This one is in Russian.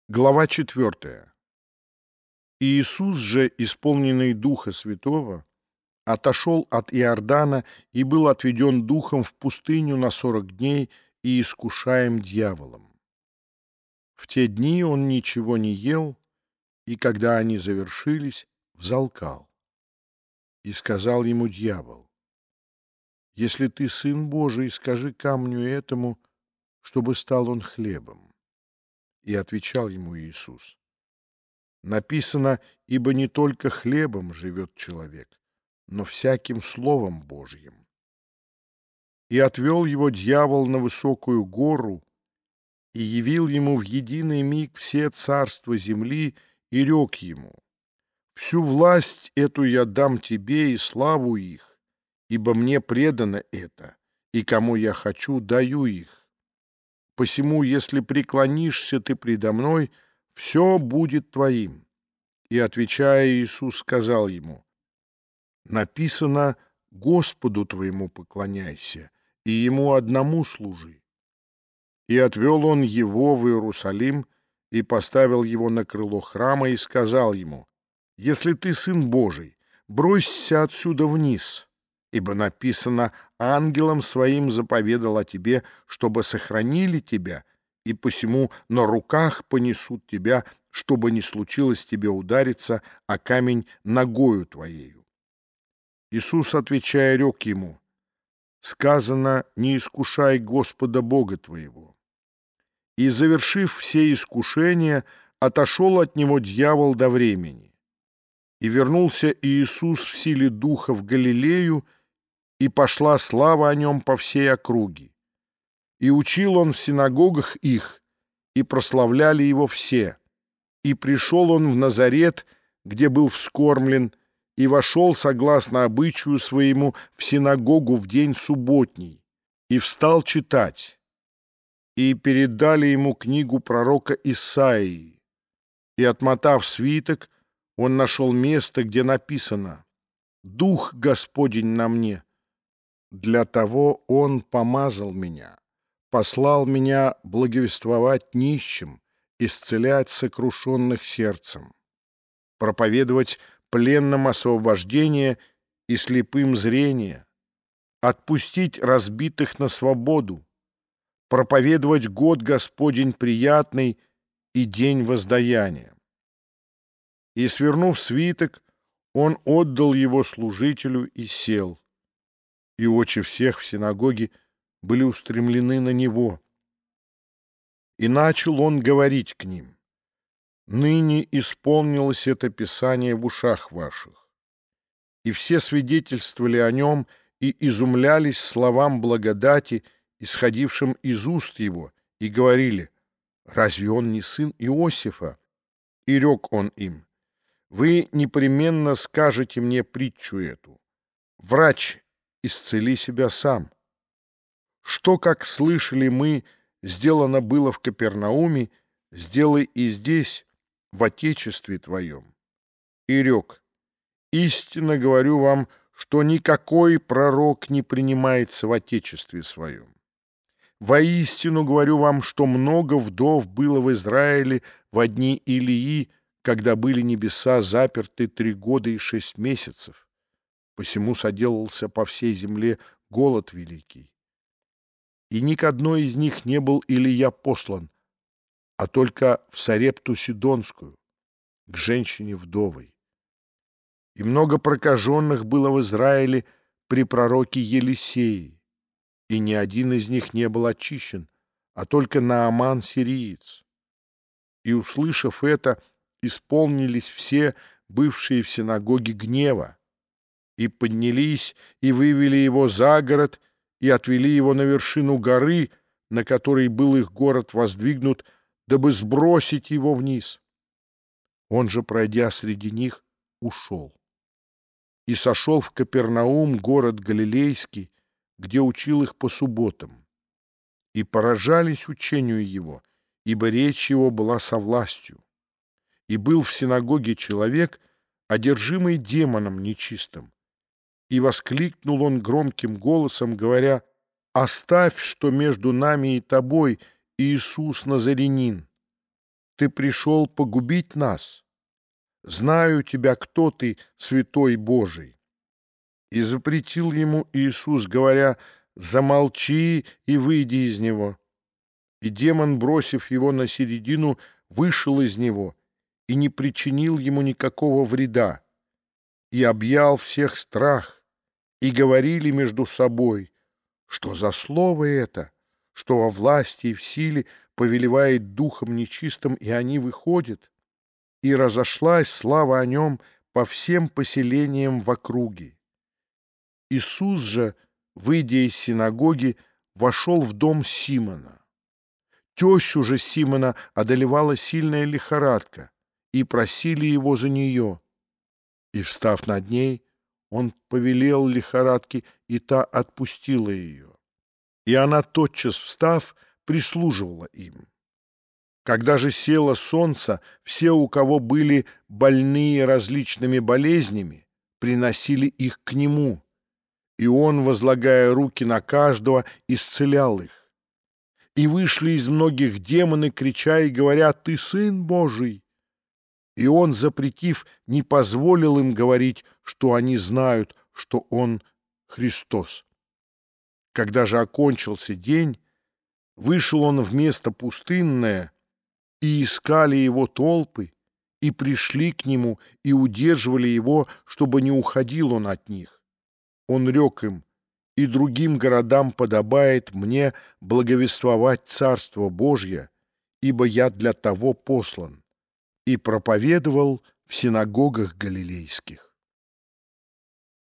Глава 4. Иисус же, исполненный Духа Святого, отошел от Иордана и был отведен Духом в пустыню на 40 дней и искушаем дьяволом. В те дни он ничего не ел, и когда они завершились, взалкал. И сказал ему дьявол: «Если ты Сын Божий, скажи камню этому, чтобы стал он хлебом». И отвечал ему Иисус: написано: «Ибо не только хлебом живет человек, но всяким словом Божьим». И отвел его дьявол на высокую гору, и явил ему в единый миг все царства земли, и рек ему: «Всю власть эту я дам тебе и славу их, ибо мне предано это, и кому я хочу, даю их. Посему, если преклонишься ты предо мной, все будет твоим». И, отвечая, Иисус сказал ему: написано: «Господу твоему поклоняйся, и Ему одному служи». И отвел он его в Иерусалим, и поставил его на крыло храма, и сказал ему: «Если ты Сын Божий, бросься отсюда вниз, ибо написано: ангелам своим заповедал о тебе, чтобы сохранили тебя, и посему на руках понесут тебя, чтобы не случилось тебе удариться о камень ногою твоею». Иисус, отвечая, рек ему: сказано: не искушай Господа Бога твоего. И, завершив все искушения, отошел от него дьявол до времени. И вернулся Иисус в силе Духа в Галилею, и пошла слава о нем по всей округе. И учил он в синагогах их, и прославляли его все. И пришел он в Назарет, где был вскормлен, и вошел, согласно обычаю своему, в синагогу в день субботний, и встал читать. И передали ему книгу пророка Исаии. И, отмотав свиток, он нашел место, где написано: «Дух Господень на мне, для того Он помазал меня, послал меня благовествовать нищим, исцелять сокрушенных сердцем, проповедовать пленным освобождение и слепым зрение, отпустить разбитых на свободу, проповедовать год Господень приятный и день воздаяния». И, свернув свиток, он отдал его служителю и сел. И очи всех в синагоге были устремлены на него. И начал он говорить к ним: «Ныне исполнилось это Писание в ушах ваших». И все свидетельствовали о нем и изумлялись словам благодати, исходившим из уст его, и говорили: «Разве он не сын Иосифа?» И рек он им: «Вы непременно скажете мне притчу эту: врач, исцели себя сам. Что, как слышали мы, сделано было в Капернауме, сделай и здесь, в Отечестве твоем». И рек: «Истинно говорю вам, что никакой пророк не принимается в Отечестве своем. Воистину говорю вам, что много вдов было в Израиле во дни Илии, когда были небеса заперты 3 года и 6 месяцев. Посему соделался по всей земле голод великий. И ни к одной из них не был Илия послан, а только в Сарепту Сидонскую, к женщине вдовой. И много прокаженных было в Израиле при пророке Елисее, и ни один из них не был очищен, а только Нааман сириец. И, услышав это, исполнились все бывшие в синагоге гнева, и поднялись, и вывели его за город, и отвели его на вершину горы, на которой был их город воздвигнут, дабы сбросить его вниз. Он же, пройдя среди них, ушел. И сошел в Капернаум, город Галилейский, где учил их по субботам. И поражались учению его, ибо речь его была со властью. И был в синагоге человек, одержимый демоном нечистым. И воскликнул он громким голосом, говоря: «Оставь, что между нами и тобой, Иисус Назарянин. ты пришел погубить нас? Знаю тебя, кто ты, святой Божий». И запретил ему Иисус, говоря: «Замолчи и выйди из него». И демон, бросив его на середину, вышел из него и не причинил ему никакого вреда. И объял всех страх, и говорили между собой: «Что за слово это, что во власти и в силе повелевает духом нечистым, и они выходят?» И разошлась слава о нем по всем поселениям в округе. Иисус же, выйдя из синагоги, вошел в дом Симона. Тещу же Симона одолевала сильная лихорадка, и просили его за нее. И, встав над ней, он повелел лихорадке, и та отпустила ее. И она, тотчас встав, прислуживала им. Когда же село солнце, все, у кого были больные различными болезнями, приносили их к нему, и он, возлагая руки на каждого, исцелял их. И вышли из многих демоны, крича и говоря: «Ты Сын Божий!» И он, запретив, не позволил им говорить, что они знают, что он Христос. Когда же окончился день, вышел он в место пустынное, и искали его толпы, и пришли к нему, и удерживали его, чтобы не уходил он от них. Он рек им: «И другим городам подобает мне благовествовать Царство Божье, ибо я для того послан». И проповедовал в синагогах галилейских.